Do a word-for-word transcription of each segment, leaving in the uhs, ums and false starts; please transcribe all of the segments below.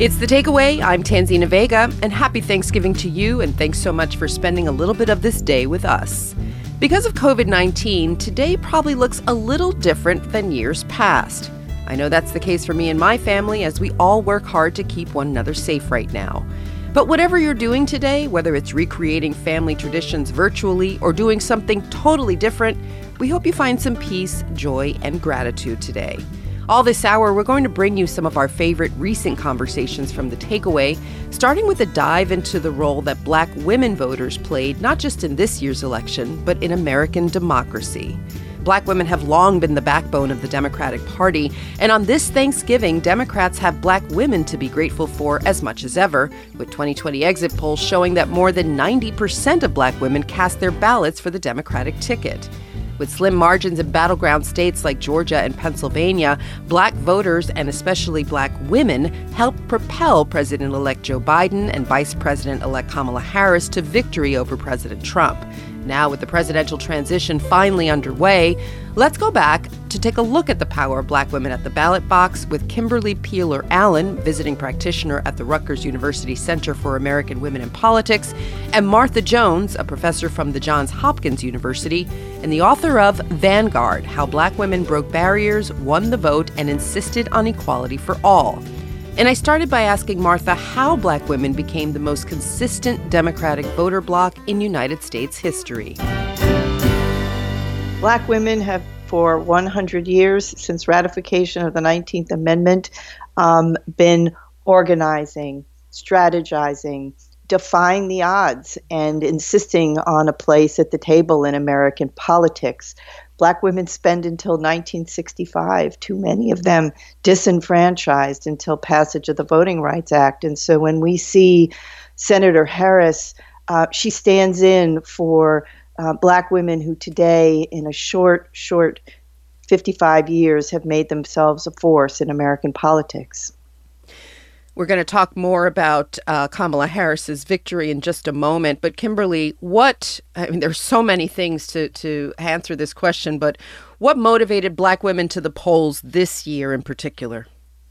It's The Takeaway. I'm Tanzina Vega, and happy Thanksgiving to you, and thanks so much for spending a little bit of this day with us. Because of covid nineteen, today probably looks a little different than years past. I know that's the case for me and my family, as we all work hard to keep one another safe right now. But whatever you're doing today, whether it's recreating family traditions virtually or doing something totally different, we hope you find some peace, joy, and gratitude today. All this hour, we're going to bring you some of our favorite recent conversations from The Takeaway, starting with a dive into the role that Black women voters played, not just in this year's election, but in American democracy. Black women have long been the backbone of the Democratic Party, and on this Thanksgiving, Democrats have Black women to be grateful for as much as ever, with twenty twenty exit polls showing that more than ninety percent of Black women cast their ballots for the Democratic ticket. With slim margins in battleground states like Georgia and Pennsylvania, Black voters, and especially Black women, helped propel President-elect Joe Biden and Vice President-elect Kamala Harris to victory over President Trump. Now, with the presidential transition finally underway, let's go back to take a look at the power of Black women at the ballot box with Kimberly Peeler-Allen, visiting practitioner at the Rutgers University Center for American Women in Politics, and Martha Jones, a professor from the Johns Hopkins University, and the author of Vanguard: How Black Women Broke Barriers, Won the Vote, and Insisted on Equality for All. And I started by asking Martha how Black women became the most consistent Democratic voter bloc in United States history. Black women have, for one hundred years, since ratification of the nineteenth Amendment, um, been organizing, strategizing, defying the odds, and insisting on a place at the table in American politics. Black women spend until nineteen sixty-five, too many of them disenfranchised until passage of the Voting Rights Act. And so when we see Senator Harris, uh, she stands in for uh, Black women who today, in a short, short fifty-five years, have made themselves a force in American politics. We're going to talk more about uh, Kamala Harris's victory in just a moment. But Kimberly, what, I mean, there's so many things to, to answer this question, but what motivated Black women to the polls this year in particular?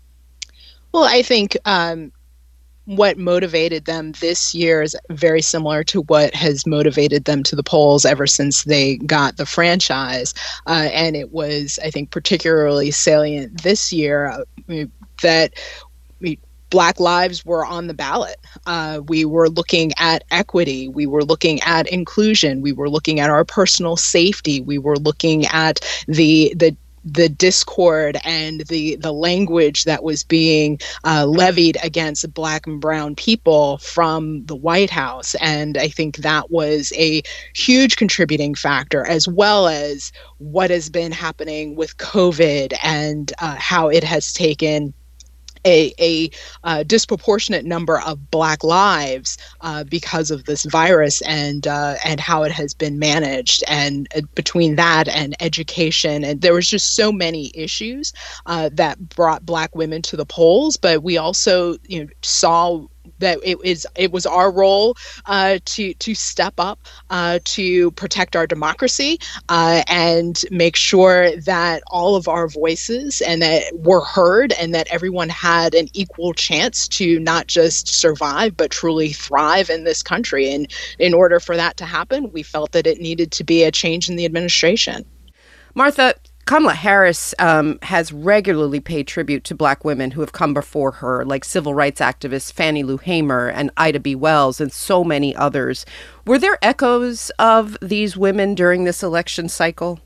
Well, I think um, what motivated them this year is very similar to what has motivated them to the polls ever since they got the franchise. Uh, and it was, I think, particularly salient this year uh, that we Black lives were on the ballot. Uh, we were looking at equity. We were looking at inclusion. We were looking at our personal safety. We were looking at the the the discord and the the language that was being uh, levied against Black and brown people from the White House. And I think that was a huge contributing factor, as well as what has been happening with COVID and uh, how it has taken a, a uh, disproportionate number of Black lives uh, because of this virus and uh, and how it has been managed. And uh, between that and education, and there was just so many issues uh, that brought Black women to the polls. But we also, you know, saw that it is it was our role uh, to to step up uh, to protect our democracy uh, and make sure that all of our voices and that were heard and that everyone had an equal chance to not just survive but truly thrive in this country. And in order for that to happen, we felt that it needed to be a change in the administration. Martha, Kamala Harris um, has regularly paid tribute to Black women who have come before her, like civil rights activists Fannie Lou Hamer and Ida B. Wells and so many others. Were there echoes of these women during this election cycle?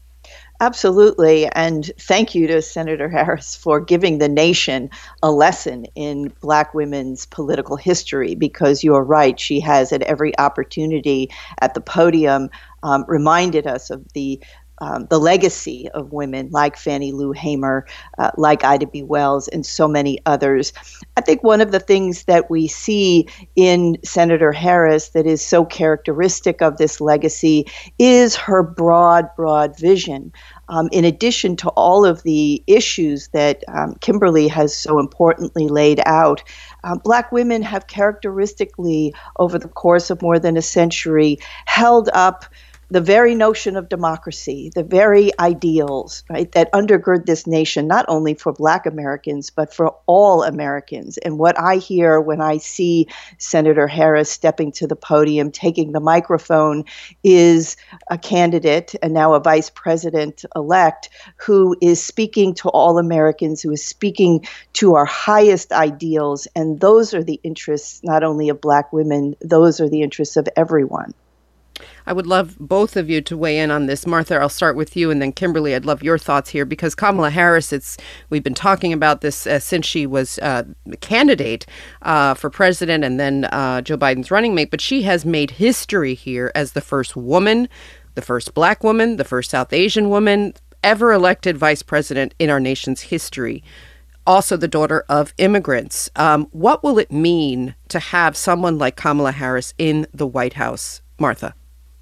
Absolutely. And thank you to Senator Harris for giving the nation a lesson in Black women's political history, because you're right. She has at every opportunity at the podium um, reminded us of the Um, the legacy of women like Fannie Lou Hamer, uh, like Ida B. Wells, and so many others. I think one of the things that we see in Senator Harris that is so characteristic of this legacy is her broad, broad vision. Um, in addition to all of the issues that um, Kimberly has so importantly laid out, uh, Black women have characteristically, over the course of more than a century, held up the very notion of democracy, the very ideals, right, that undergird this nation, not only for Black Americans, but for all Americans. And what I hear when I see Senator Harris stepping to the podium, taking the microphone, is a candidate and now a vice president-elect who is speaking to all Americans, who is speaking to our highest ideals. And those are the interests not only of Black women, those are the interests of everyone. I would love both of you to weigh in on this. Martha, I'll start with you, and then Kimberly, I'd love your thoughts here, because Kamala Harris, it's we've been talking about this uh, since she was uh, a candidate uh, for president and then uh, Joe Biden's running mate, but she has made history here as the first woman, the first Black woman, the first South Asian woman ever elected vice president in our nation's history. Also the daughter of immigrants. Um, what will it mean to have someone like Kamala Harris in the White House? Martha?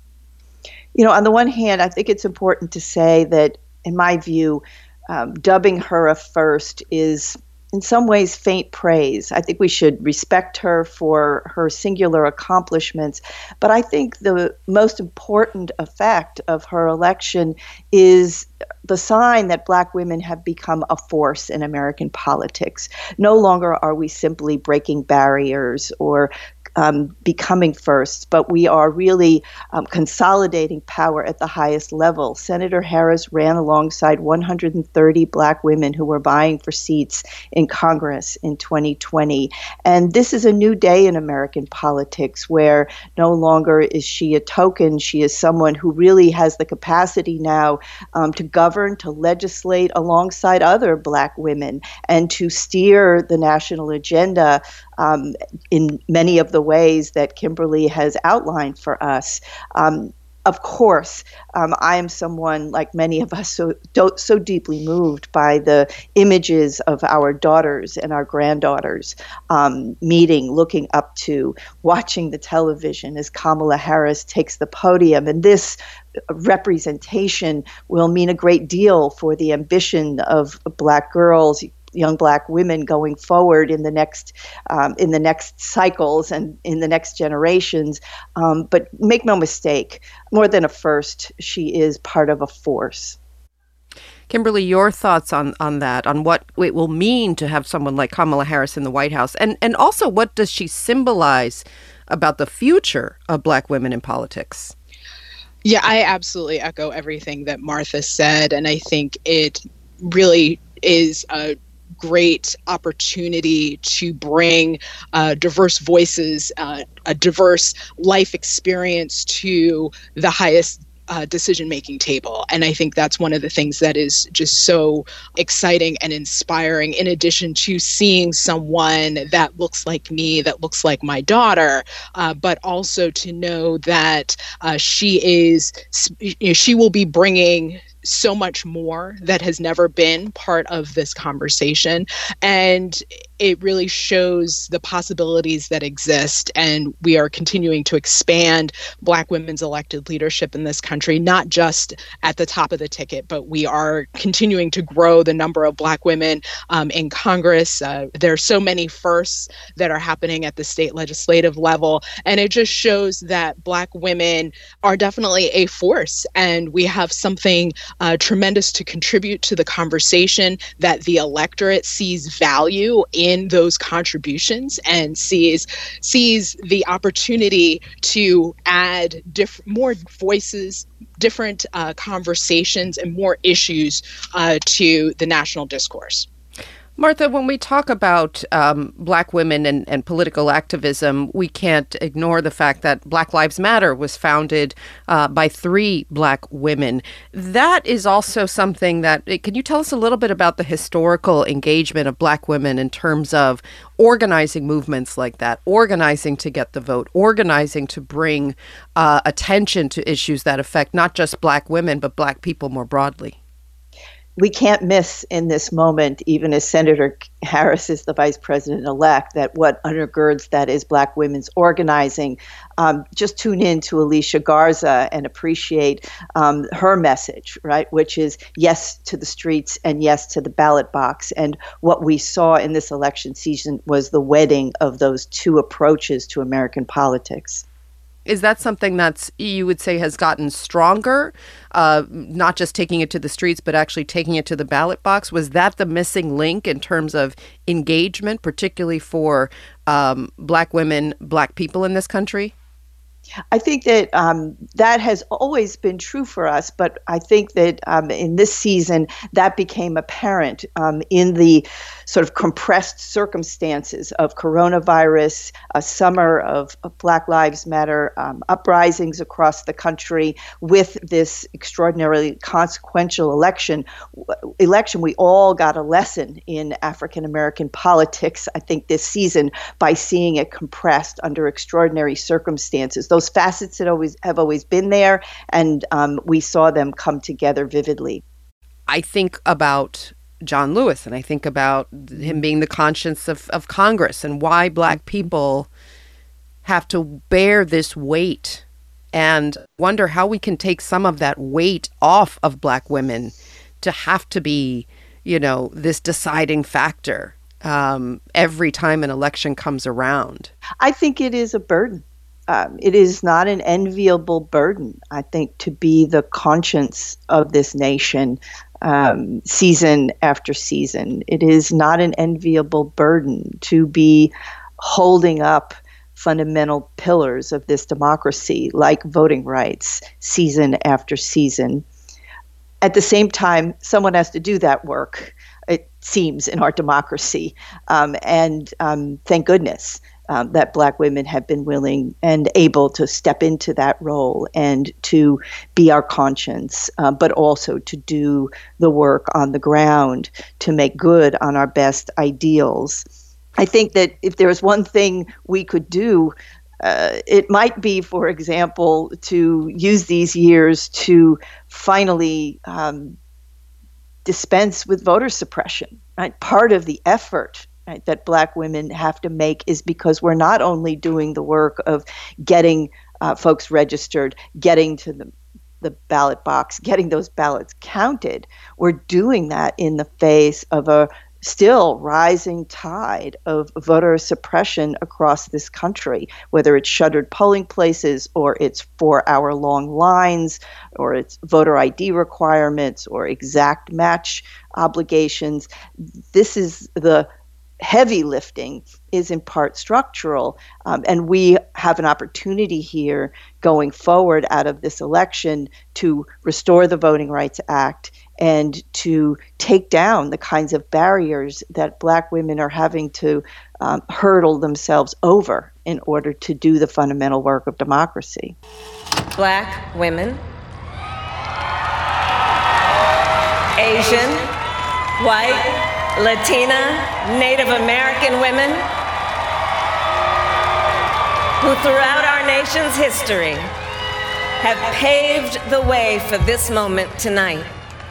You know, on the one hand, I think it's important to say that, in my view, um, dubbing her a first is in some ways faint praise. I think we should respect her for her singular accomplishments. But I think the most important effect of her election is the sign that Black women have become a force in American politics. No longer are we simply breaking barriers or Um, becoming first, but we are really um, consolidating power at the highest level. Senator Harris ran alongside one hundred thirty Black women who were vying for seats in Congress in twenty twenty. And this is a new day in American politics where no longer is she a token. She is someone who really has the capacity now um, to govern, to legislate alongside other Black women, and to steer the national agenda Um, in many of the ways that Kimberly has outlined for us. Um, of course, um, I am someone, like many of us, so, so deeply moved by the images of our daughters and our granddaughters um, meeting, looking up to, watching the television as Kamala Harris takes the podium. And this representation will mean a great deal for the ambition of Black girls, young Black women going forward in the next um, in the next cycles and in the next generations. Um, but make no mistake, more than a first, she is part of a force. Kimberly, your thoughts on, on that, on what it will mean to have someone like Kamala Harris in the White House, and, and also what does she symbolize about the future of Black women in politics? Yeah, I absolutely echo everything that Martha said, and I think it really is a great opportunity to bring uh, diverse voices, uh, a diverse life experience to the highest uh, decision-making table. And I think that's one of the things that is just so exciting and inspiring, in addition to seeing someone that looks like me, that looks like my daughter, uh, but also to know that uh, she is, you know, she will be bringing so much more that has never been part of this conversation. And it really shows the possibilities that exist. And we are continuing to expand Black women's elected leadership in this country, not just at the top of the ticket, but we are continuing to grow the number of Black women um, in Congress. Uh, there are so many firsts that are happening at the state legislative level. And it just shows that Black women are definitely a force. And we have something uh, tremendous to contribute to the conversation, that the electorate sees value in in those contributions and sees sees the opportunity to add diff- more voices, different uh, conversations, and more issues uh, to the national discourse. Martha, when we talk about um, Black women and, and political activism, we can't ignore the fact that Black Lives Matter was founded uh, by three Black women. That is also something that, can you tell us a little bit about the historical engagement of Black women in terms of organizing movements like that, organizing to get the vote, organizing to bring uh, attention to issues that affect not just Black women, but Black people more broadly? We can't miss in this moment, even as Senator Harris is the vice president-elect, that what undergirds that is Black women's organizing. Um, just tune in to Alicia Garza and appreciate um, her message, right, which is yes to the streets and yes to the ballot box. And what we saw in this election season was the wedding of those two approaches to American politics. Is that something that's, you would say, has gotten stronger, uh, not just taking it to the streets, but actually taking it to the ballot box? Was that the missing link in terms of engagement, particularly for um, Black women, Black people in this country? I think that um, that has always been true for us, but I think that um, in this season that became apparent um, in the sort of compressed circumstances of coronavirus, a summer of, of Black Lives Matter um, uprisings across the country, with this extraordinarily consequential election. Election, we all got a lesson in African American politics, I think, this season by seeing it compressed under extraordinary circumstances. Those facets that always have always been there, and um, we saw them come together vividly. I think about John Lewis, and I think about him being the conscience of, of Congress, and why Black people have to bear this weight, and wonder how we can take some of that weight off of Black women to have to be, you know, this deciding factor um, every time an election comes around. I think it is a burden. Um, it is not an enviable burden, I think, to be the conscience of this nation um, season after season. It is not an enviable burden to be holding up fundamental pillars of this democracy, like voting rights, season after season. At the same time, someone has to do that work, it seems, in our democracy. Um, and um, thank goodness. Um, that Black women have been willing and able to step into that role and to be our conscience, uh, but also to do the work on the ground to make good on our best ideals. I think that if there was one thing we could do, uh, it might be, for example, to use these years to finally um, dispense with voter suppression. Right? Part of the effort Right, that Black women have to make is because we're not only doing the work of getting uh, folks registered, getting to the, the ballot box, getting those ballots counted, we're doing that in the face of a still rising tide of voter suppression across this country, whether it's shuttered polling places or it's four-hour-long lines or it's voter I D requirements or exact match obligations. This is the heavy lifting is in part structural, um, and we have an opportunity here going forward out of this election to restore the Voting Rights Act and to take down the kinds of barriers that Black women are having to um, hurdle themselves over in order to do the fundamental work of democracy. Black women, Asian, white, Latina, Native American women who throughout our nation's history have paved the way for this moment tonight.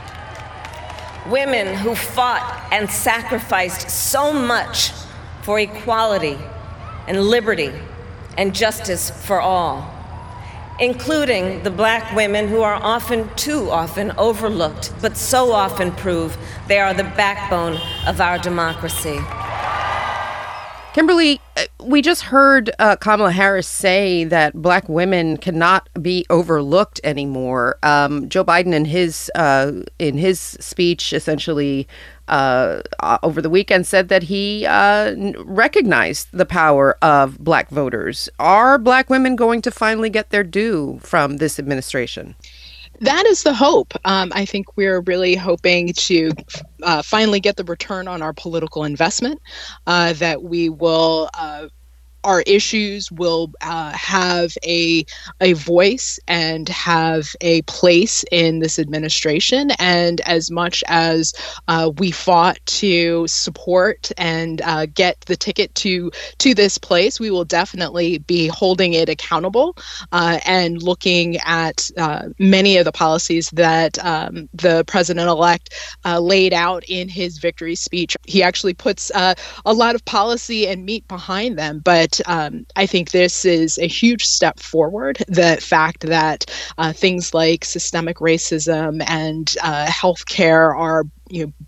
Women who fought and sacrificed so much for equality and liberty and justice for all, including the Black women who are often, too often, overlooked, but so often prove they are the backbone of our democracy. Kimberly, we just heard uh, Kamala Harris say that Black women cannot be overlooked anymore. Um, Joe Biden, in his uh, in his speech, essentially uh, over the weekend, said that he uh, recognized the power of Black voters. Are Black women going to finally get their due from this administration? That is the hope. Um, I think we're really hoping to uh, finally get the return on our political investment, uh, that we will uh, our issues will uh, have a a voice and have a place in this administration. And as much as uh, we fought to support and uh, get the ticket to to this place, we will definitely be holding it accountable uh, and looking at uh, many of the policies that um, the president-elect uh, laid out in his victory speech. He actually puts uh, a lot of policy and meat behind them, but Um, I think this is a huge step forward. The fact that uh, things like systemic racism and uh, healthcare are, you know,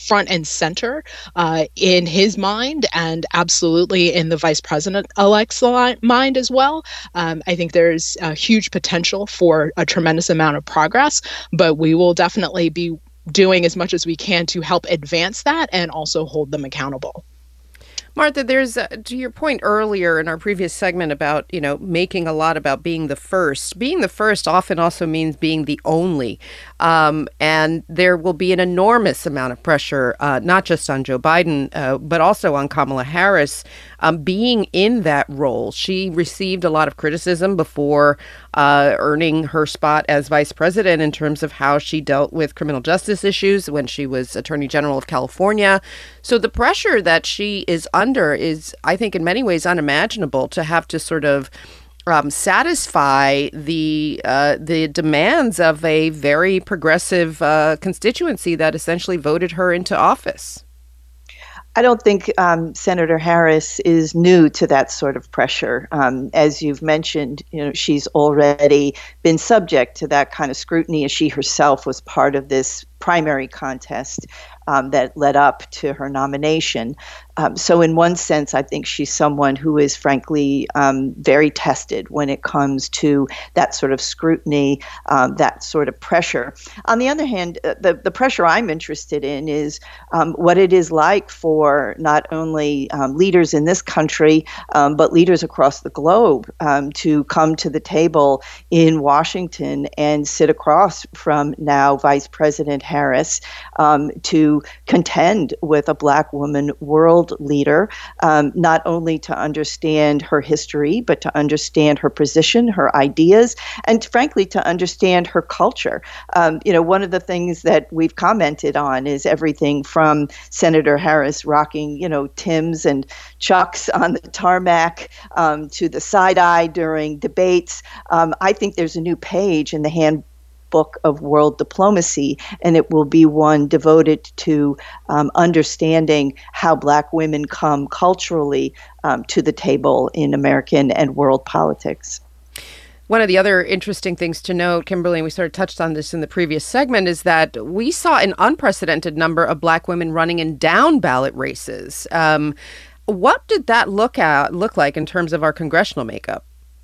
front and center uh, in his mind, and absolutely in the vice president-elect's mind as well. Um, I think there's a huge potential for a tremendous amount of progress, but we will definitely be doing as much as we can to help advance that and also hold them accountable. Martha, there's, uh, to your point earlier in our previous segment about, you know, making a lot about being the first. Being the first often also means being the only. Um, and there will be an enormous amount of pressure, uh, not just on Joe Biden, uh, but also on Kamala Harris, um, being in that role. She received a lot of criticism before uh, earning her spot as vice president in terms of how she dealt with criminal justice issues when she was Attorney General of California. So the pressure that she is under is, I think, in many ways unimaginable, to have to sort of um, satisfy the uh, the demands of a very progressive uh, constituency that essentially voted her into office. I don't think um, Senator Harris is new to that sort of pressure. Um, as you've mentioned, you know, she's already been subject to that kind of scrutiny, as she herself was part of this primary contest um, that led up to her nomination. Um, so in one sense, I think she's someone who is frankly um, very tested when it comes to that sort of scrutiny, um, that sort of pressure. On the other hand, uh, the, the pressure I'm interested in is um, what it is like for not only um, leaders in this country, um, but leaders across the globe um, to come to the table in Washington and sit across from now Vice President Harris um, to contend with a Black woman world leader, um, not only to understand her history, but to understand her position, her ideas, and frankly, to understand her culture. Um, you know, one of the things that we've commented on is everything from Senator Harris rocking, you know, Timbs and Chucks on the tarmac um, to the side-eye during debates. Um, I think there's a new page in the handbook Book of World Diplomacy, and it will be one devoted to um, understanding how Black women come culturally um, to the table in American and world politics. One of the other interesting things to note, Kimberly, and we sort of touched on this in the previous segment, is that we saw an unprecedented number of Black women running in down ballot races. Um, what did that look at look like in terms of our congressional makeup?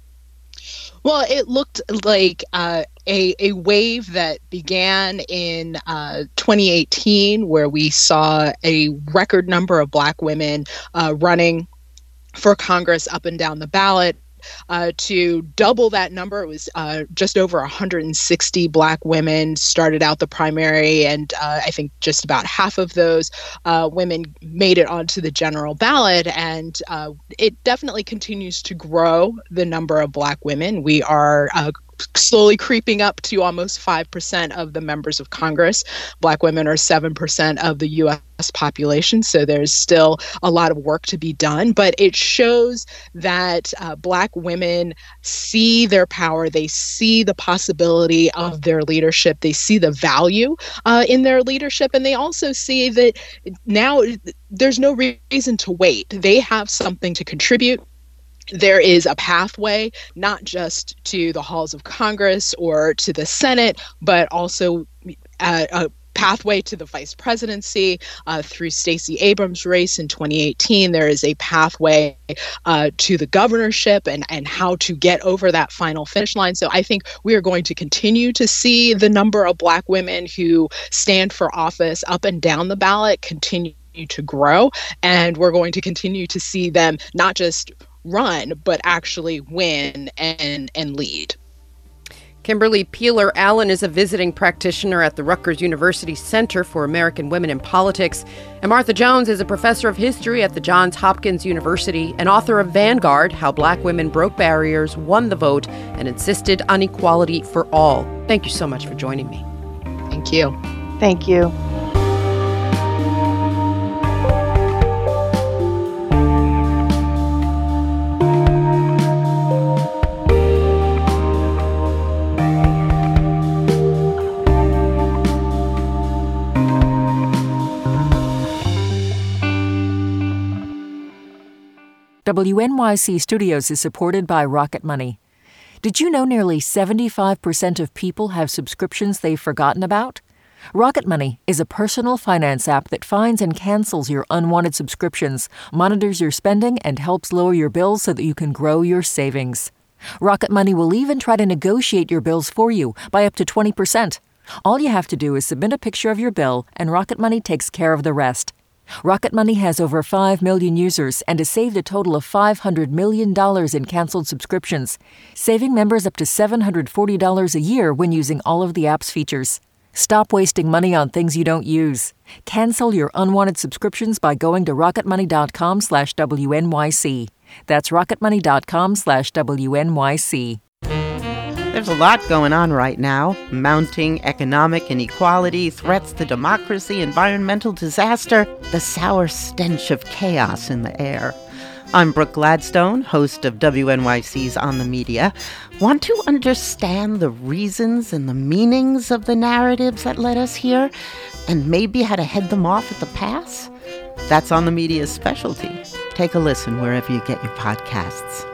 Well, it looked like uh, a, a wave that began in uh, twenty eighteen, where we saw a record number of Black women uh, running for Congress up and down the ballot. Uh, to double that number, it was uh, just over one hundred sixty Black women started out the primary, and uh, I think just about half of those uh, women made it onto the general ballot. And uh, it definitely continues to grow the number of Black women. We are uh, slowly creeping up to almost five percent of the members of Congress. Black women are seven percent of the U S population, so there's still a lot of work to be done. But it shows that uh, Black women see their power, they see the possibility of their leadership, they see the value uh, in their leadership, and they also see that now there's no reason to wait. They have something to contribute. There is a pathway, not just to the halls of Congress or to the Senate, but also uh, a pathway to the vice presidency uh, through Stacey Abrams' race in twenty eighteen. There is a pathway uh, to the governorship and, and how to get over that final finish line. So I think we are going to continue to see the number of Black women who stand for office up and down the ballot continue to grow. And we're going to continue to see them not just run, but actually win and, and lead. Kimberly Peeler-Allen is a visiting practitioner at the Rutgers University Center for American Women in Politics. And Martha Jones is a professor of history at the Johns Hopkins University and author of Vanguard, How Black Women Broke Barriers, Won the Vote, and Insisted on Equality for All. Thank you so much for joining me. Thank you. Thank you. W N Y C Studios is supported by Rocket Money. Did you know nearly seventy-five percent of people have subscriptions they've forgotten about? Rocket Money is a personal finance app that finds and cancels your unwanted subscriptions, monitors your spending, and helps lower your bills so that you can grow your savings. Rocket Money will even try to negotiate your bills for you by up to twenty percent. All you have to do is submit a picture of your bill, and Rocket Money takes care of the rest. Rocket Money has over five million users and has saved a total of five hundred million dollars in canceled subscriptions, saving members up to seven hundred forty dollars a year when using all of the app's features. Stop wasting money on things you don't use. Cancel your unwanted subscriptions by going to rocketmoney.com slash WNYC. That's rocketmoney.com slash WNYC. There's a lot going on right now. Mounting economic inequality, threats to democracy, environmental disaster, the sour stench of chaos in the air. I'm Brooke Gladstone, host of W N Y C's On the Media. Want to understand the reasons and the meanings of the narratives that led us here, and maybe how to head them off at the pass? That's On the Media's specialty. Take a listen wherever you get your podcasts.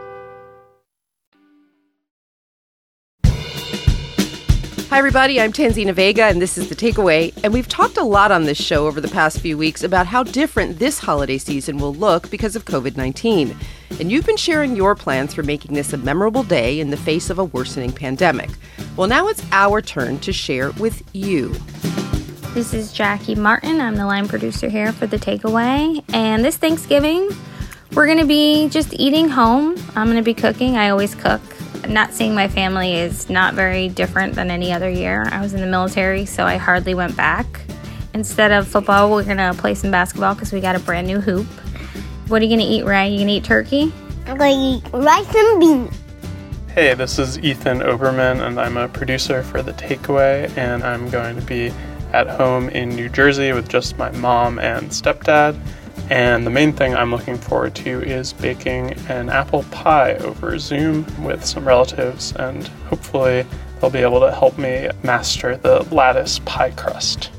Hi, everybody. I'm Tanzina Vega, and this is The Takeaway. And we've talked a lot on this show over the past few weeks about how different this holiday season will look because of covid nineteen. And you've been sharing your plans for making this a memorable day in the face of a worsening pandemic. Well, now it's our turn to share with you. This is Jackie Martin. I'm the line producer here for The Takeaway. And this Thanksgiving, we're going to be just eating home. I'm going to be cooking. I always cook. Not seeing my family is not very different than any other year. I was in the military, so I hardly went back. Instead of football, we're going to play some basketball because we got a brand new hoop. What are you going to eat, Ray? You going to eat turkey? I'm going to eat rice and beans. Hey, this is Ethan Oberman, and I'm a producer for The Takeaway, and I'm going to be at home in New Jersey with just my mom and stepdad. And the main thing I'm looking forward to is baking an apple pie over Zoom with some relatives, and hopefully they'll be able to help me master the lattice pie crust.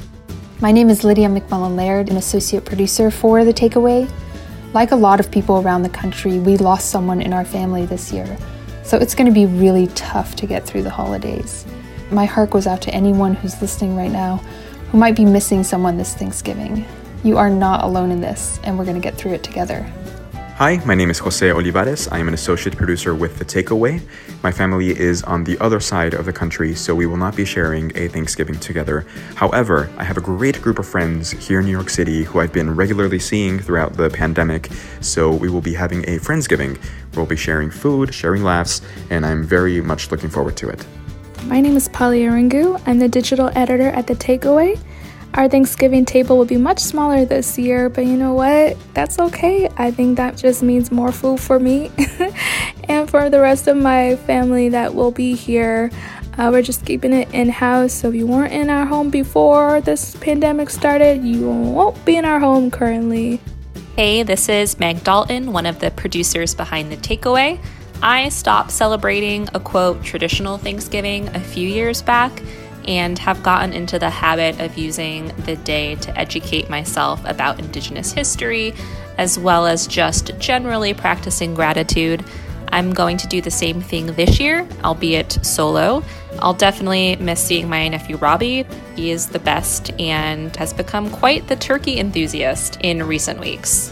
My name is Lydia McMullen-Laird, an associate producer for The Takeaway. Like a lot of people around the country, we lost someone in our family this year, so it's going to be really tough to get through the holidays. My heart goes out to anyone who's listening right now who might be missing someone this Thanksgiving. You are not alone in this, and we're going to get through it together. Hi, my name is Jose Olivares. I am an associate producer with The Takeaway. My family is on the other side of the country, so we will not be sharing a Thanksgiving together. However, I have a great group of friends here in New York City who I've been regularly seeing throughout the pandemic, so we will be having a Friendsgiving. We'll be sharing food, sharing laughs, and I'm very much looking forward to it. My name is Polly Aringu. I'm the digital editor at The Takeaway. Our Thanksgiving table will be much smaller this year, but you know what? That's okay. I think that just means more food for me and for the rest of my family that will be here. Uh, we're just keeping it in-house, so if you weren't in our home before this pandemic started, you won't be in our home currently. Hey, this is Meg Dalton, one of the producers behind The Takeaway. I stopped celebrating a, quote, traditional Thanksgiving a few years back, and have gotten into the habit of using the day to educate myself about Indigenous history, as well as just generally practicing gratitude. I'm going to do the same thing this year, albeit solo. I'll definitely miss seeing my nephew Robbie. He is the best and has become quite the turkey enthusiast in recent weeks.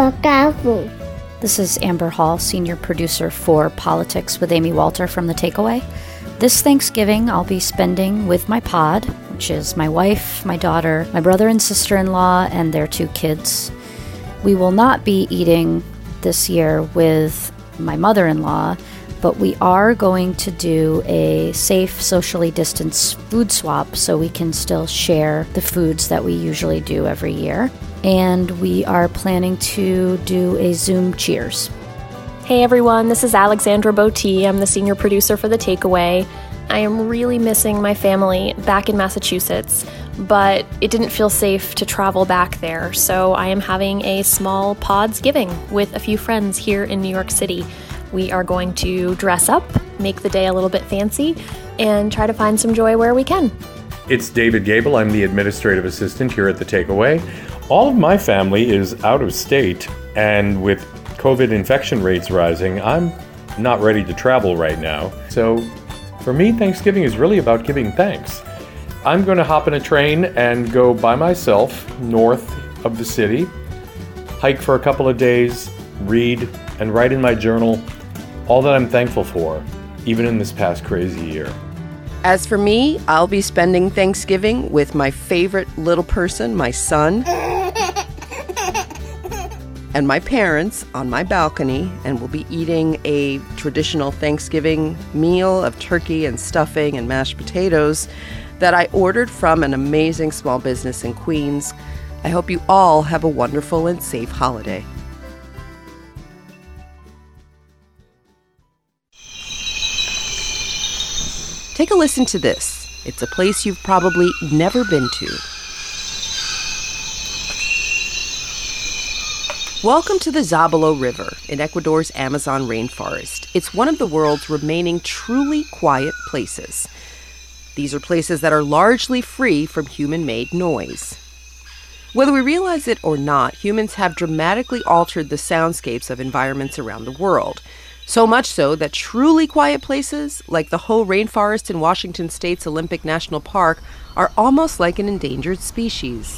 This is Amber Hall, senior producer for Politics with Amy Walter from The Takeaway. This Thanksgiving, I'll be spending with my pod, which is my wife, my daughter, my brother and sister-in-law, and their two kids. We will not be eating this year with my mother-in-law, but we are going to do a safe, socially distanced food swap so we can still share the foods that we usually do every year. And we are planning to do a Zoom cheers. Hey everyone, this is Alexandra Botti. I'm the senior producer for The Takeaway. I am really missing my family back in Massachusetts, but it didn't feel safe to travel back there, so I am having a small Podsgiving with a few friends here in New York City. We are going to dress up, make the day a little bit fancy, and try to find some joy where we can. It's David Gable. I'm the administrative assistant here at The Takeaway. All of my family is out of state, and with COVID infection rates rising, I'm not ready to travel right now. So for me, Thanksgiving is really about giving thanks. I'm going to hop in a train and go by myself north of the city, hike for a couple of days, read, and write in my journal all that I'm thankful for, even in this past crazy year. As for me, I'll be spending Thanksgiving with my favorite little person, my son, and my parents on my balcony, and we'll be eating a traditional Thanksgiving meal of turkey and stuffing and mashed potatoes that I ordered from an amazing small business in Queens. I hope you all have a wonderful and safe holiday. Take a listen to this. It's a place you've probably never been to. Welcome to the Zabalo River in Ecuador's Amazon rainforest. It's one of the world's remaining truly quiet places. These are places that are largely free from human-made noise. Whether we realize it or not, humans have dramatically altered the soundscapes of environments around the world. So much so that truly quiet places, like the Hoh Rainforest in Washington State's Olympic National Park, are almost like an endangered species.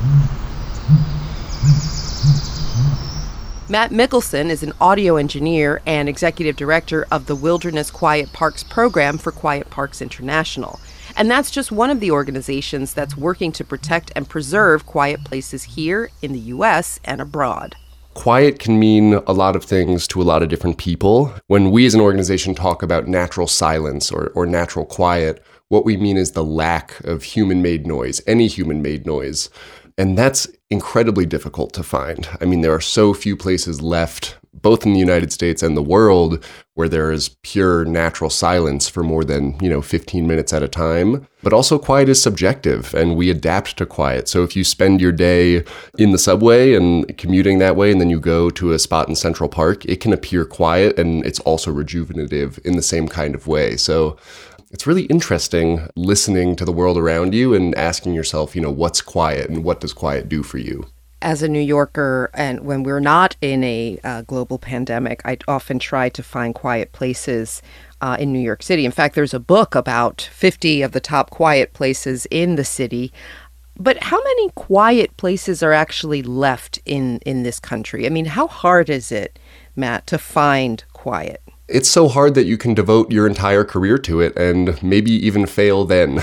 Matt Mickelson is an audio engineer and executive director of the Wilderness Quiet Parks program for Quiet Parks International. And that's just one of the organizations that's working to protect and preserve quiet places here in the U S and abroad. Quiet can mean a lot of things to a lot of different people. When we as an organization talk about natural silence or, or natural quiet, what we mean is the lack of human-made noise, any human-made noise. And that's incredibly difficult to find. I mean, there are so few places left, both in the United States and the world, where there is pure natural silence for more than, you know, fifteen minutes at a time. But also quiet is subjective, and we adapt to quiet. So if you spend your day in the subway and commuting that way, and then you go to a spot in Central Park, it can appear quiet, and it's also rejuvenative in the same kind of way. So it's really interesting listening to the world around you and asking yourself, you know, what's quiet and what does quiet do for you? As a New Yorker, and when we're not in a uh, global pandemic, I often try to find quiet places uh, in New York City. In fact, there's a book about fifty of the top quiet places in the city. But how many quiet places are actually left in, in this country? I mean, how hard is it, Matt, to find quiet? It's so hard that you can devote your entire career to it and maybe even fail then.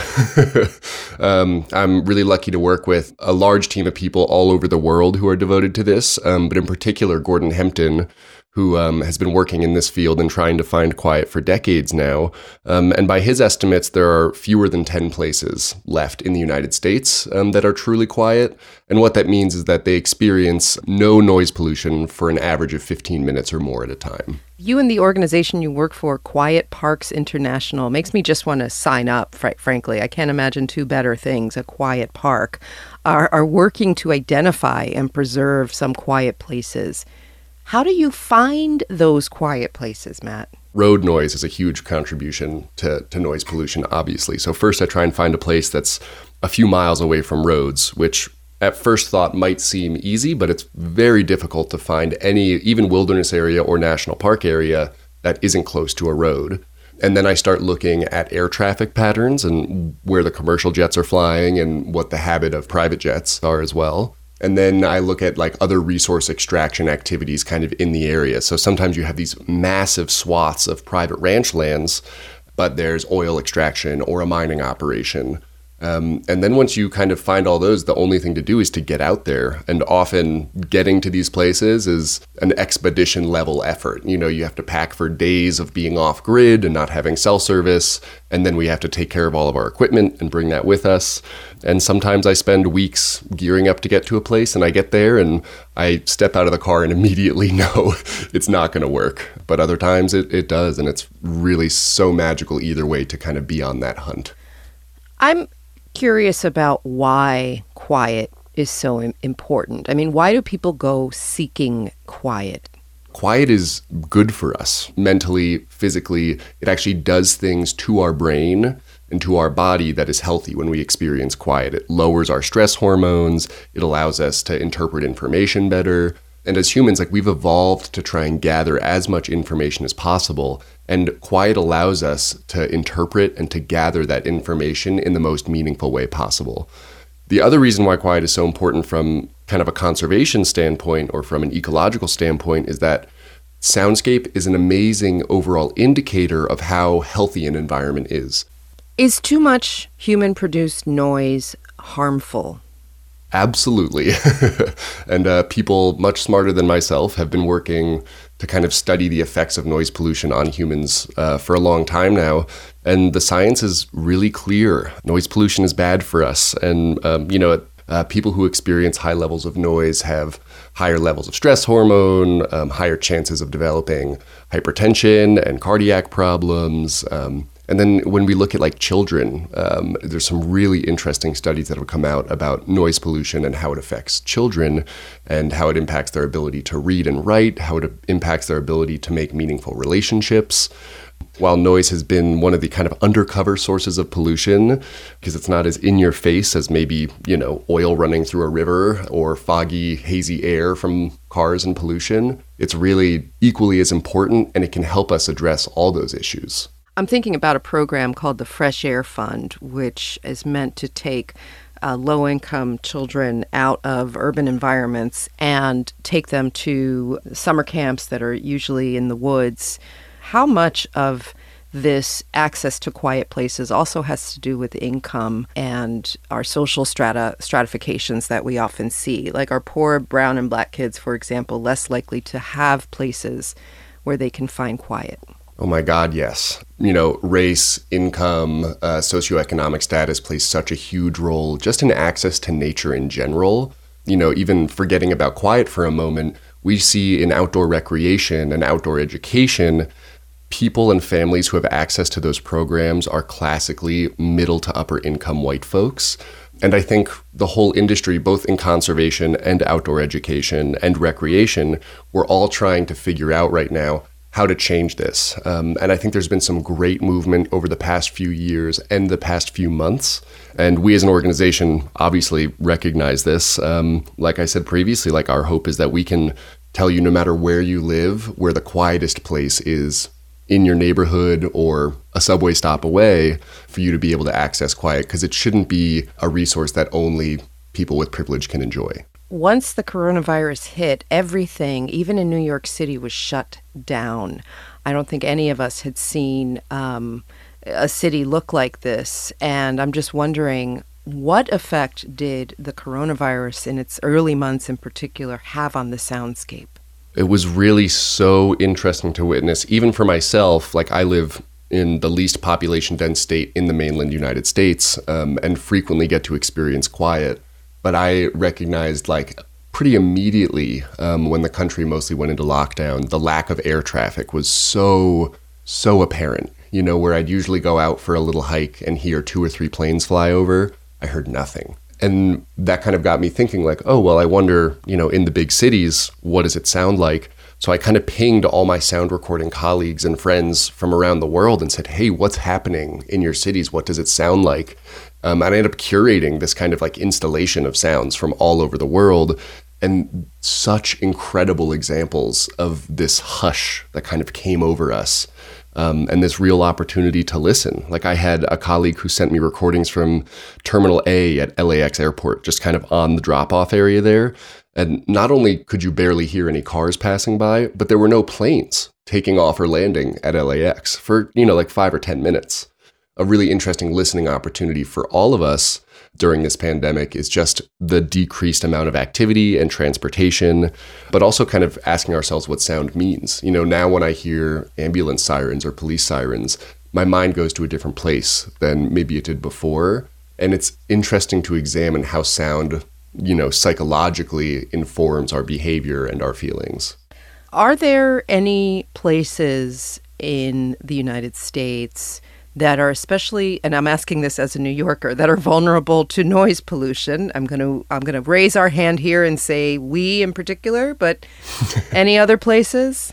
um, I'm really lucky to work with a large team of people all over the world who are devoted to this, um, but in particular, Gordon Hempton, who um, has been working in this field and trying to find quiet for decades now. Um, and by his estimates, there are fewer than ten places left in the United States um, that are truly quiet. And what that means is that they experience no noise pollution for an average of fifteen minutes or more at a time. You and the organization you work for, Quiet Parks International, makes me just want to sign up, fr- frankly. I can't imagine two better things. A quiet park are, are working to identify and preserve some quiet places. How do you find those quiet places, Matt? Road noise is a huge contribution to, to noise pollution, obviously. So first I try and find a place that's a few miles away from roads, which at first thought might seem easy, but it's very difficult to find any, even wilderness area or national park area that isn't close to a road. And then I start looking at air traffic patterns and where the commercial jets are flying and what the habit of private jets are as well. And then I look at like other resource extraction activities kind of in the area. So sometimes you have these massive swaths of private ranch lands, but there's oil extraction or a mining operation. Um, and then once you kind of find all those, the only thing to do is to get out there. And often getting to these places is an expedition level effort. You know, you have to pack for days of being off grid and not having cell service. And then we have to take care of all of our equipment and bring that with us. And sometimes I spend weeks gearing up to get to a place, and I get there and I step out of the car and immediately know it's not going to work. But other times it, it does. And it's really so magical either way to kind of be on that hunt. I'm curious about why quiet is so important. I mean, why do people go seeking quiet? Quiet is good for us mentally, physically. It actually does things to our brain and to our body that is healthy when we experience quiet. It lowers our stress hormones. It allows us to interpret information better. And as humans, like we've evolved to try and gather as much information as possible. And quiet allows us to interpret and to gather that information in the most meaningful way possible. The other reason why quiet is so important from kind of a conservation standpoint or from an ecological standpoint is that soundscape is an amazing overall indicator of how healthy an environment is. Is too much human-produced noise harmful? Absolutely. And uh, people much smarter than myself have been working to kind of study the effects of noise pollution on humans uh, for a long time now. And the science is really clear. Noise pollution is bad for us. And, um, you know, uh, people who experience high levels of noise have higher levels of stress hormone, um, higher chances of developing hypertension and cardiac problems. Um, And then when we look at like children, um, there's some really interesting studies that have come out about noise pollution and how it affects children and how it impacts their ability to read and write, how it impacts their ability to make meaningful relationships. While noise has been one of the kind of undercover sources of pollution, because it's not as in your face as maybe, you know, oil running through a river or foggy, hazy air from cars and pollution, it's really equally as important, and it can help us address all those issues. I'm thinking about a program called the Fresh Air Fund, which is meant to take uh, low-income children out of urban environments and take them to summer camps that are usually in the woods. How much of this access to quiet places also has to do with income and our social strata stratifications that we often see? Like, are poor brown and black kids, for example, less likely to have places where they can find quiet? Oh my God, yes. You know, race, income, uh, socioeconomic status plays such a huge role just in access to nature in general. You know, even forgetting about quiet for a moment, we see in outdoor recreation and outdoor education, people and families who have access to those programs are classically middle to upper income white folks. And I think the whole industry, both in conservation and outdoor education and recreation, we're all trying to figure out right now how to change this. Um, and I think there's been some great movement over the past few years and the past few months. And we as an organization obviously recognize this. Um, like I said previously, like our hope is that we can tell you no matter where you live, where the quietest place is in your neighborhood or a subway stop away for you to be able to access quiet, because it shouldn't be a resource that only people with privilege can enjoy. Once the coronavirus hit, everything, even in New York City, was shut down. I don't think any of us had seen um, a city look like this. And I'm just wondering, what effect did the coronavirus in its early months in particular have on the soundscape? It was really so interesting to witness, even for myself. Like, I live in the least population dense state in the mainland United States, um, and frequently get to experience quiet. But I recognized, like, pretty immediately um, when the country mostly went into lockdown, the lack of air traffic was so, so apparent. You know, where I'd usually go out for a little hike and hear two or three planes fly over, I heard nothing. And that kind of got me thinking, like, oh, well, I wonder, you know, in the big cities, what does it sound like? So I kind of pinged all my sound recording colleagues and friends from around the world and said, hey, what's happening in your cities? What does it sound like? Um, and I ended up curating this kind of like installation of sounds from all over the world, and such incredible examples of this hush that kind of came over us, um, and this real opportunity to listen. Like, I had a colleague who sent me recordings from Terminal A at L A X Airport, just kind of on the drop-off area there. And not only could you barely hear any cars passing by, but there were no planes taking off or landing at L A X for, you know, like five or ten minutes. A really interesting listening opportunity for all of us during this pandemic is just the decreased amount of activity and transportation, but also kind of asking ourselves what sound means. You know, now when I hear ambulance sirens or police sirens, my mind goes to a different place than maybe it did before. And it's interesting to examine how sound, you know, psychologically informs our behavior and our feelings. Are there any places in the United States that are especially, and I'm asking this as a New Yorker, that are vulnerable to noise pollution? I'm going to I'm going to raise our hand here and say we in particular, but any other places?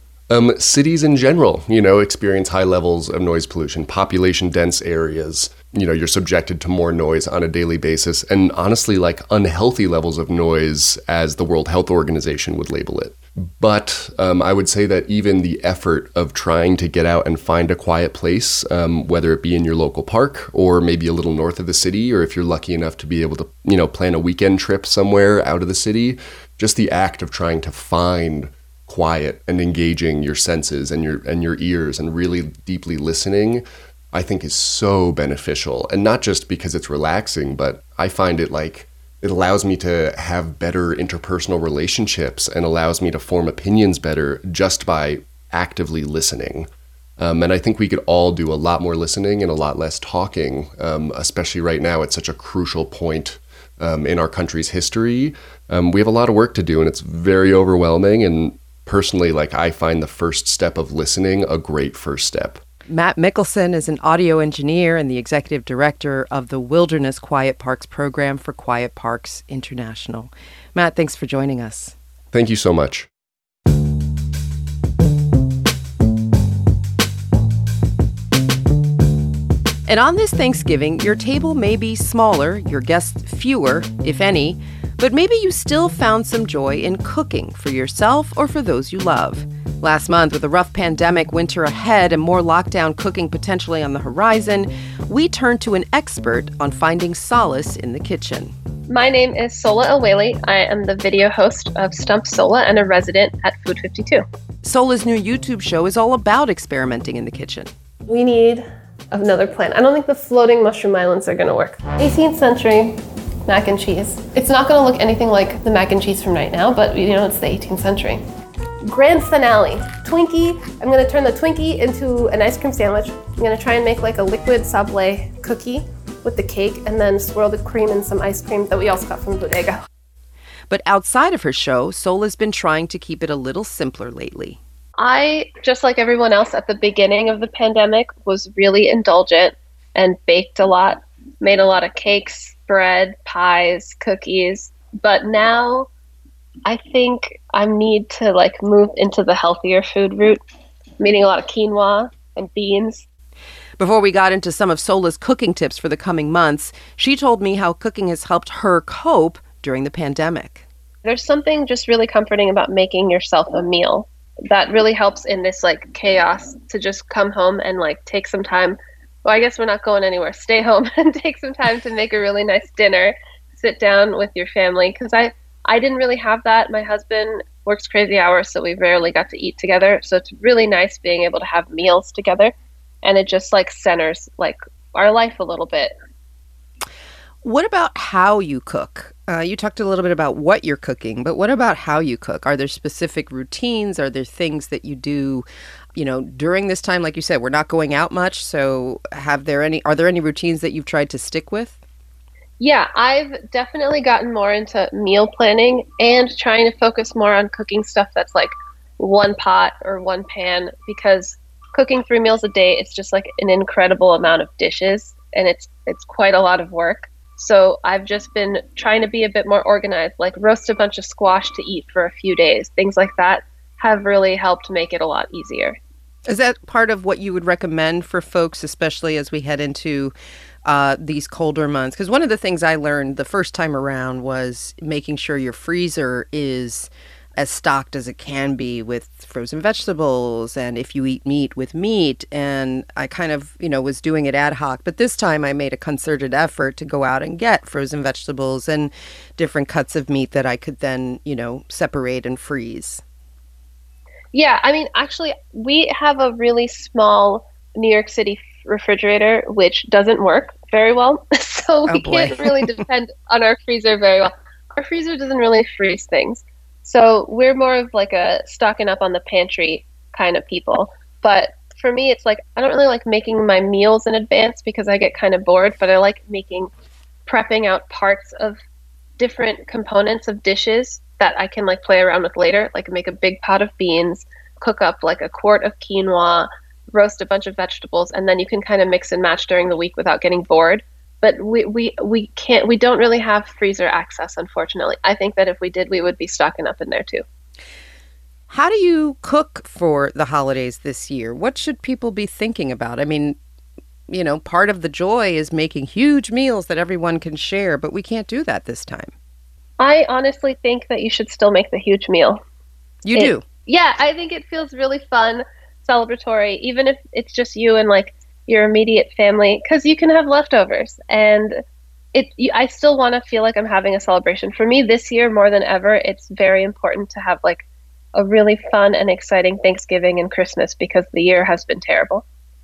Um, cities in general, you know, experience high levels of noise pollution, population dense areas. you know, you're subjected to more noise on a daily basis, and honestly, like unhealthy levels of noise, as the World Health Organization would label it. But um, I would say that even the effort of trying to get out and find a quiet place, um, whether it be in your local park or maybe a little north of the city, or if you're lucky enough to be able to, you know, plan a weekend trip somewhere out of the city, just the act of trying to find quiet and engaging your senses and your and your ears and really deeply listening, I think is so beneficial. And not just because it's relaxing, but I find it like it allows me to have better interpersonal relationships and allows me to form opinions better just by actively listening. Um, and I think we could all do a lot more listening and a lot less talking, um, especially right now at such a crucial point um, in our country's history. Um, we have a lot of work to do, and it's very overwhelming. And personally, like I find the first step of listening a great first step. Matt Mickelson is an audio engineer and the executive director of the Wilderness Quiet Parks program for Quiet Parks International. Matt, thanks for joining us. Thank you so much. And on this Thanksgiving, your table may be smaller, your guests fewer, if any, but maybe you still found some joy in cooking for yourself or for those you love. Last month, with a rough pandemic winter ahead and more lockdown cooking potentially on the horizon, we turned to an expert on finding solace in the kitchen. My name is Sola Awele. I am the video host of Stump Sola and a resident at Food fifty-two. Sola's new YouTube show is all about experimenting in the kitchen. We need another plan. I don't think the floating mushroom islands are going to work. eighteenth century mac and cheese. It's not going to look anything like the mac and cheese from right now, but you know, it's the eighteenth century. Grand finale, Twinkie. I'm gonna turn the Twinkie into an ice cream sandwich. I'm gonna try and make like a liquid sablé cookie with the cake and then swirl the cream in some ice cream that we also got from the bodega. But outside of her show, Sola's been trying to keep it a little simpler lately. I, just like everyone else at the beginning of the pandemic, was really indulgent and baked a lot, made a lot of cakes, bread, pies, cookies. But now I think I need to like move into the healthier food route. I'm eating a lot of quinoa and beans. Before we got into some of Sola's cooking tips for the coming months, she told me how cooking has helped her cope during the pandemic. There's something just really comforting about making yourself a meal that really helps in this like chaos, to just come home and like take some time. Well, I guess we're not going anywhere. Stay home and take some time to make a really nice dinner, sit down with your family. Because I I didn't really have that. My husband works crazy hours, so we rarely got to eat together. So it's really nice being able to have meals together. And it just like centers like our life a little bit. What about how you cook? Uh, you talked a little bit about what you're cooking, but what about how you cook? Are there specific routines? Are there things that you do, you know, during this time? Like you said, we're not going out much. So have there any, are there any routines that you've tried to stick with? Yeah, I've definitely gotten more into meal planning and trying to focus more on cooking stuff that's like one pot or one pan, because cooking three meals a day, it's just like an incredible amount of dishes, and it's it's quite a lot of work. So I've just been trying to be a bit more organized, like roast a bunch of squash to eat for a few days. Things like that have really helped make it a lot easier. Is that part of what you would recommend for folks, especially as we head into uh, these colder months? Because one of the things I learned the first time around was making sure your freezer is as stocked as it can be with frozen vegetables, and if you eat meat, with meat. And I kind of, you know, was doing it ad hoc. But this time I made a concerted effort to go out and get frozen vegetables and different cuts of meat that I could then, you know, separate and freeze. Yeah, I mean, actually, we have a really small New York City refrigerator, which doesn't work very well. So we oh can't really depend on our freezer very well. Our freezer doesn't really freeze things. So we're more of like a stocking up on the pantry kind of people. But for me, it's like, I don't really like making my meals in advance because I get kind of bored, but I like making, prepping out parts of different components of dishes that I can like play around with later, like make a big pot of beans, cook up like a quart of quinoa, roast a bunch of vegetables, and then you can kind of mix and match during the week without getting bored. But we, we, we can't, we don't really have freezer access, unfortunately. I think that if we did, we would be stocking up in there too. How do you cook for the holidays this year? What should people be thinking about? I mean, you know, part of the joy is making huge meals that everyone can share, but we can't do that this time. I honestly think that you should still make the huge meal. You it, do? Yeah, I think it feels really fun, celebratory, even if it's just you and like your immediate family, because you can have leftovers. And it, I still want to feel like I'm having a celebration. For me this year, more than ever, it's very important to have like a really fun and exciting Thanksgiving and Christmas because the year has been terrible.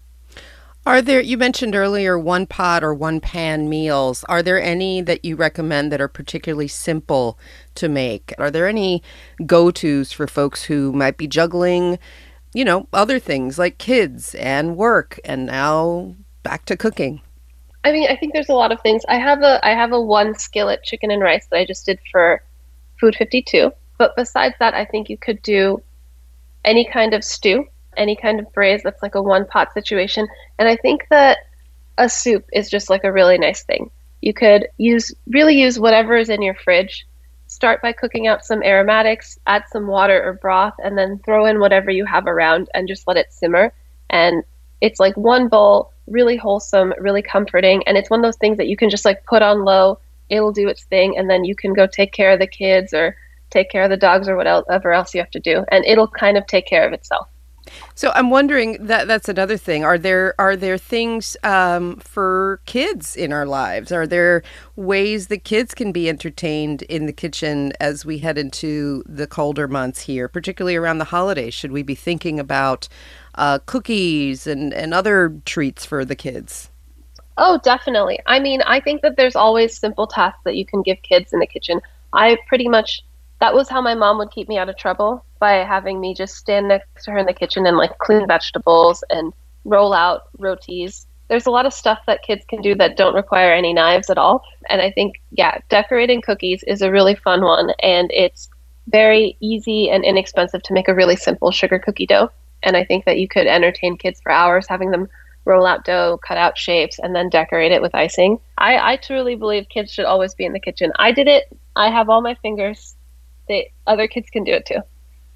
Are there, you mentioned earlier, one pot or one pan meals. Are there any that you recommend that are particularly simple to make? Are there any go-tos for folks who might be juggling, you know, other things like kids and work and now back to cooking? I mean, I think there's a lot of things. I have a I have a one skillet chicken and rice that I just did for Food fifty-two. But besides that, I think you could do any kind of stew, any kind of braise that's like a one pot situation. And I think that a soup is just like a really nice thing. You could use really use whatever is in your fridge. Start by cooking out some aromatics, add some water or broth, and then throw in whatever you have around and just let it simmer. And it's like one bowl, really wholesome, really comforting. And it's one of those things that you can just like put on low, it'll do its thing, and then you can go take care of the kids or take care of the dogs or whatever else you have to do. And it'll kind of take care of itself. So I'm wondering, that that's another thing. Are there are there things um, for kids in our lives? Are there ways that kids can be entertained in the kitchen as we head into the colder months here, particularly around the holidays? Should we be thinking about uh, cookies and, and other treats for the kids? Oh, definitely. I mean, I think that there's always simple tasks that you can give kids in the kitchen. I pretty much, that was how my mom would keep me out of trouble, by having me just stand next to her in the kitchen and like clean vegetables and roll out rotis. There's a lot of stuff that kids can do that don't require any knives at all. And I think, yeah, decorating cookies is a really fun one. And it's very easy and inexpensive to make a really simple sugar cookie dough. And I think that you could entertain kids for hours having them roll out dough, cut out shapes, and then decorate it with icing. I, I truly believe kids should always be in the kitchen. I did it. I have all my fingers. They, other kids can do it too.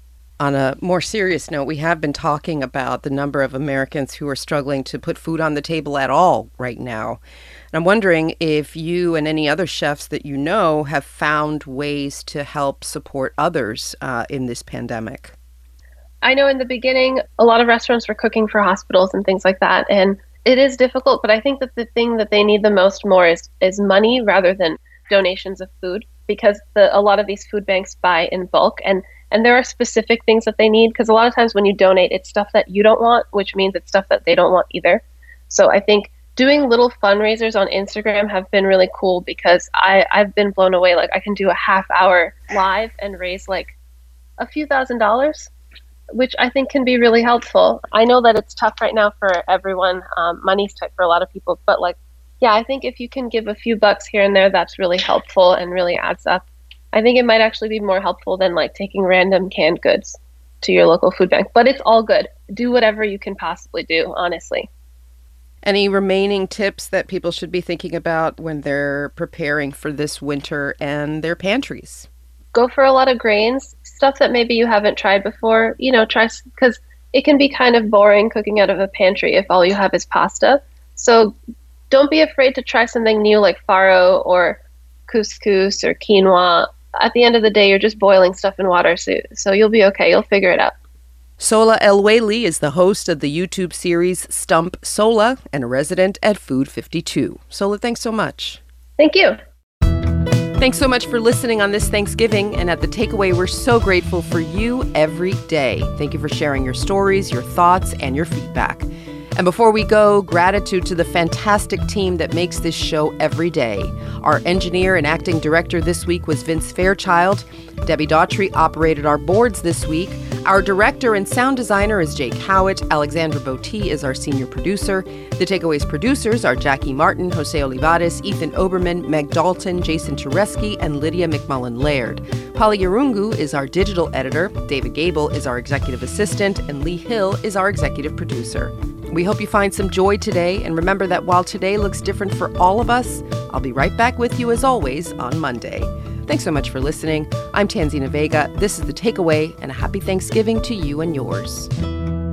On a more serious note, we have been talking about the number of Americans who are struggling to put food on the table at all right now. And I'm wondering if you and any other chefs that you know have found ways to help support others uh, in this pandemic. I know in the beginning, a lot of restaurants were cooking for hospitals and things like that. And it is difficult, but I think that the thing that they need the most more is, is money rather than donations of food, because the, a lot of these food banks buy in bulk. And And there are specific things that they need, because a lot of times when you donate, it's stuff that you don't want, which means it's stuff that they don't want either. So I think doing little fundraisers on Instagram have been really cool, because I, I've been blown away. Like I can do a half hour live and raise like a few thousand dollars, which I think can be really helpful. I know that it's tough right now for everyone. Um, money's tight for a lot of people, but like, yeah, I think if you can give a few bucks here and there, that's really helpful and really adds up. I think it might actually be more helpful than like taking random canned goods to your local food bank. But it's all good. Do whatever you can possibly do, honestly. Any remaining tips that people should be thinking about when they're preparing for this winter and their pantries? Go for a lot of grains, stuff that maybe you haven't tried before. You know, try, because it can be kind of boring cooking out of a pantry if all you have is pasta. So don't be afraid to try something new like farro or couscous or quinoa. At the end of the day, you're just boiling stuff in water, so, so you'll be okay. You'll figure it out. Sola El-Waylly is the host of the YouTube series Stump Sola and a resident at Food fifty-two. Sola, thanks so much. Thank you. Thanks so much for listening on this Thanksgiving. And at The Takeaway, we're so grateful for you every day. Thank you for sharing your stories, your thoughts, and your feedback. And before we go, gratitude to the fantastic team that makes this show every day. Our engineer and acting director this week was Vince Fairchild. Debbie Daughtry operated our boards this week. Our director and sound designer is Jake Howitt. Alexandra Botti is our senior producer. The Takeaway's producers are Jackie Martin, Jose Olivares, Ethan Oberman, Meg Dalton, Jason Tereski, and Lydia McMullen-Laird. Polly Yarungu is our digital editor. David Gable is our executive assistant. And Lee Hill is our executive producer. We hope you find some joy today, and remember that while today looks different for all of us, I'll be right back with you as always on Monday. Thanks so much for listening. I'm Tanzina Vega. This is The Takeaway, and a happy Thanksgiving to you and yours.